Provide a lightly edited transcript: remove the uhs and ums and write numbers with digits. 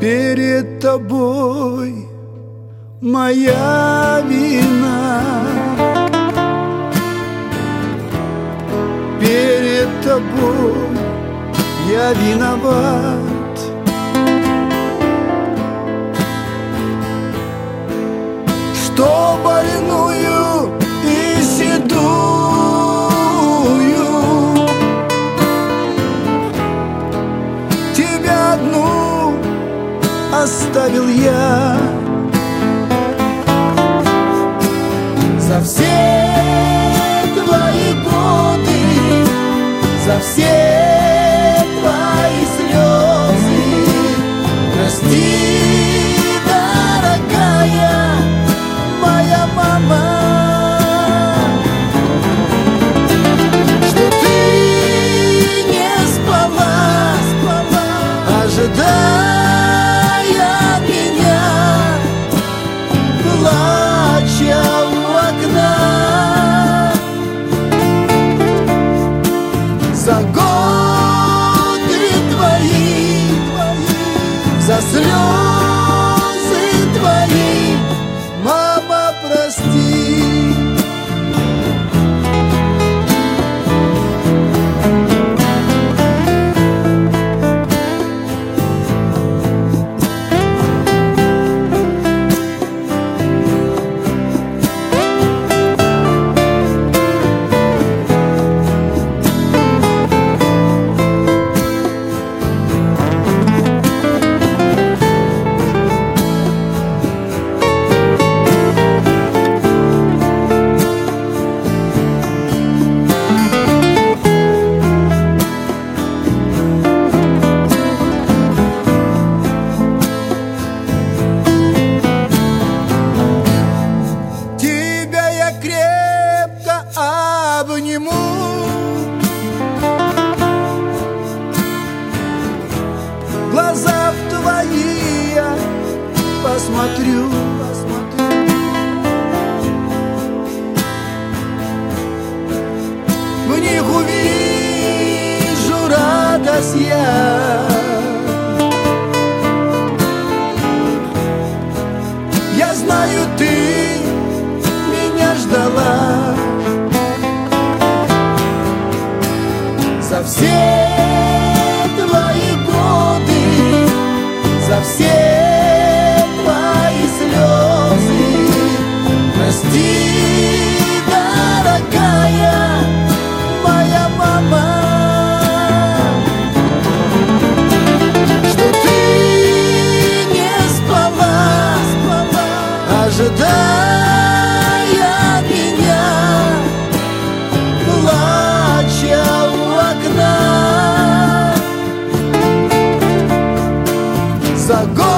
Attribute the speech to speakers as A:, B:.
A: перед тобой моя вина. Перед тобой я виноват. Что больную и седую тебя одну оставил я. За все твои годы, за все твои слезы, прости, дорогая моя мама, что ты не спала, ожидая меня, плача у окна. За годы твои, за слезы твои, мама, прости. Глаза в твои я посмотрю, в них увижу радость я. Я знаю, ты меня ждала. За все твои годы, за все твои слезы, прости, дорогая моя мама, что ты не спала, ожидая меня, плача у окна. За